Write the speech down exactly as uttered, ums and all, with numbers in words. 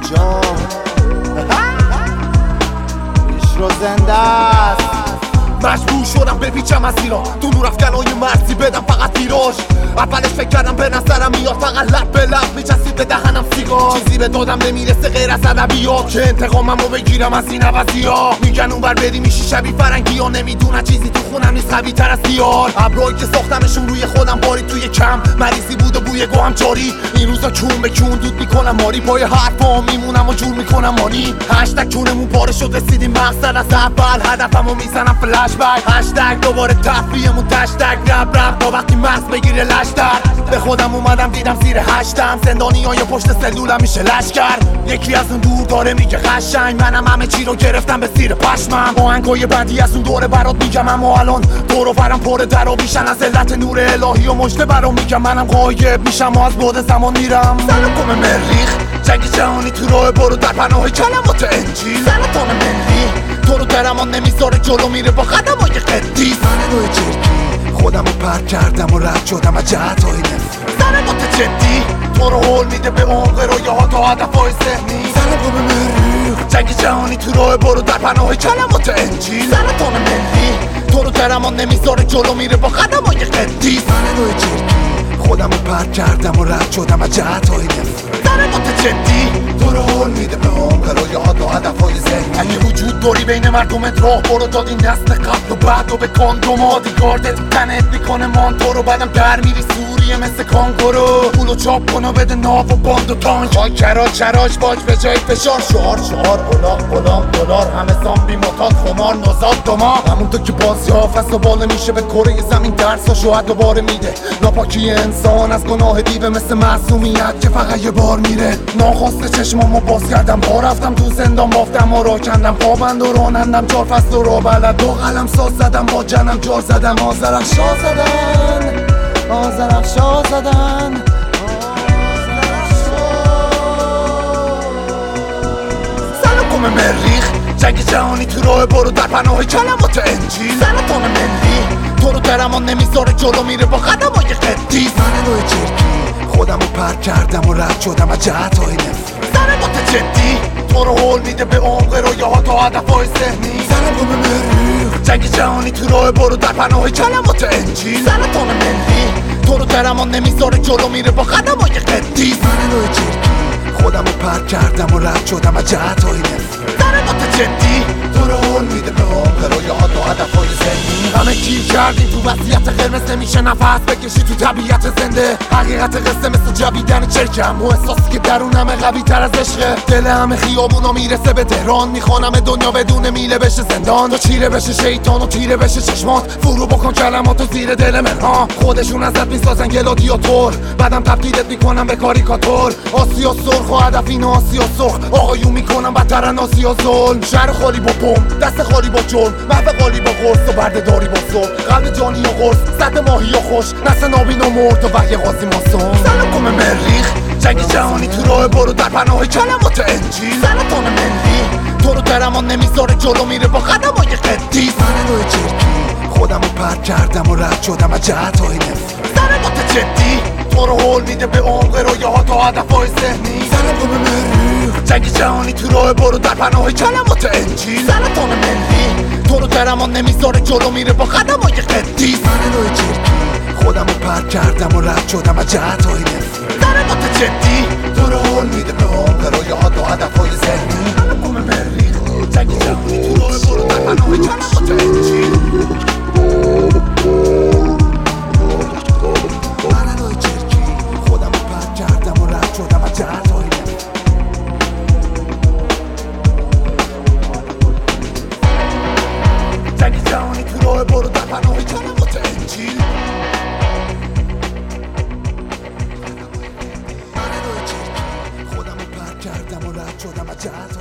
جان پیش رو زنده است. مجبور شدم بپیچم از ایران تو نور افکنای مرزی بدم فقط ویراژ. اولش فکر کردم به نظرم میاد فقط لب به لب میچسید به دهنم سیگار. چیزی به دادم نمیرسه غیر از ادبیات که انتقاممو بگیرم از این عوضی‌ها. میگن اونور بری میشی شبیه فرنگی ها، نمیدونن چیزی تو خونم نیست قوی تر از دیار. ابرایی که ساختمشون روی خودم باری توی کم مریضی بود و بوی گوهم جاری. این روزا کون به کون دود میکنم ماری پای حرفا میمونم و جور میکنم مانی. هشتگ کونمون پاره شد رسیدیم مقصد از اول هدفمو میزنم فلش بک. هشتگ دوباره تفریحمون تشتگ رب رب تا وقتی مغز بگیره لشتر. به خودم اومدم دیدم زیر هشتم زندانی های پشت سلولم میشه لشکر. یکی از اون دور داره میگه قشنگ منم همه چی رو گرفتم به زیر پشمم. آهنگای بعدی از اون دوره برات میگم اما الان دور و برم پر در و بیشن از علت نور الهی و مجده برام میگم منم غایب میشم و از بعد زمان میرم. سلام گم مریخ جنگ جهانی تو راه برو در پناه کلمات انجیل. سرطان ملی تو رو درمان نمیذاره جلو میره با قدمای قدیس. من روی جرکی خودم رو پرد کردم و رد شدم از جهتهای نفرت. ضربات جدی تو رو حول میده به عمق رویاها تا هدفهای ذهنی. سلام گم مریخ جنگ جهانی تو راه برو در پناه کلمات انجیل. سرطان ملی تو رو درمان نمیذاره جلو میره با قدمای قدیس. من روی جرکی خودم رو پرد کردم و رد شدم از جهتهای نفرت. ضربات جدی تو رو حول میده به عمق رویاها تا هدفهای ذهنی. اگه وجود داری بین مردمت راه برو داد این نسل قبل و بعد و به کاندوم آدیگاردت تنت میکنه مانتو رو. بعدم در میری سوریه مثل کانگورو. پولو چاپ کن و بده ناف و باند و تانک. های کرا چراش باج به جای فشار. شعار شعار اولاق غلام دلار همه زامبی متاد خمار نوزاد دماغ. همونطور که بازی ها فست و باله میشه به کره زمین درس ها شوهد دوباره میده. ناپاکی انسان از گناه دیوه مثل معصومیت که فقط یه بار میره. ناخواسته چشمامو باز کردم با رفتم تو زندان بافتم و را کندم پابند و رانندم چار فصل و را بلد دو قلم ساز زدم با جنم جار زدم. آزرق شا زدن آزرق شا زدن سلام گم مریخ جنگ جهانی تو راه برو در پناه کلمات انجیل. سرطان ملی تو رو درمان نمیذاره جلو میره با قدمای قدیس. من روی جرکی خودم رو پرد کردم و رد شدم از جهتهای نفرت. ضربات جدی تو رو حول میده به عمق رویاها تا هدفهای ذهنی. سلام گم مریخ جنگ جهانی تو راه برو در پناه کلمات انجیل. سرطان ملی تو رو درمان نمیذاره جلو میره با قدمای قدیس. من روی جرکی خودم رو پرد کردم و رد شدم از جهتهای نفرت. ضربات جدی تو رو حول میده به عمق رویاها تا هدفهای ذهنی. همه گیر کردیم تو وضعیت قرمز نمیشه نفس بکشی تو طبیعت زنده. حقیقت قصه مثل جویدن چرکم و احساسی که درونمه قوی تر از عشقه. دل همه خیابونا میرسه به تهران میخوانم دنیا بدون میله بشه زندان. تو چیره بشه شیطان و تیره بشه چشمات فرو بکن کلماتو زیر دل من ها. خودشون ازت میسازن گلادیاتور بعدم تبدیلت میکنم به کاریکاتور. آسیا سرخ و هدف این آسیا سرخ آقایون میکنم بدترن آسیا ظلم. شهر خالی با بم دست خالی با جرم محو قالی با قرص و بردهداری با صبح. قلب جانی و قرص سد ماهی و خوش نسل نابین و مرد و وحی قاضی ماسون. سلام گم مریخ جنگ جهانی تو راه برو در پناه کلمات انجیل. سرطان ملی تو رو درمان نمیذاره جلو میره با قدمای قدیس. من روی جرکی خودم رو پرد کردم و رد شدم از جهتهای نفرت. ضربات جدی تو رو حول میده به عمق رویاها تا هدفهای ذهنی. سلام گم مریخ جنگ جهانی تو راه برو در پناه کلمات انجیل. سرطان ملی تو رو درمان نمیذاره جلو میره با قدمای قدیس. من روی جرکی خودم رو پرد کردم و رد شدم از جهتهای نفرت. ضربات جدی تو رو حول میده به عمق رویاها تا هدفهای ذهنی. سلام گم مریخ جنگ جهانی تو راه برو در پناه کلمات انجیل. من روی جرکی خودم رو پرد کردم و رد شدم از جهتهای نفرت. جنگ جهانی تو راه برو در پناه کلمات انجیل. من روی جرکی خودم رو پرد کردم و رد شدم از جهتهای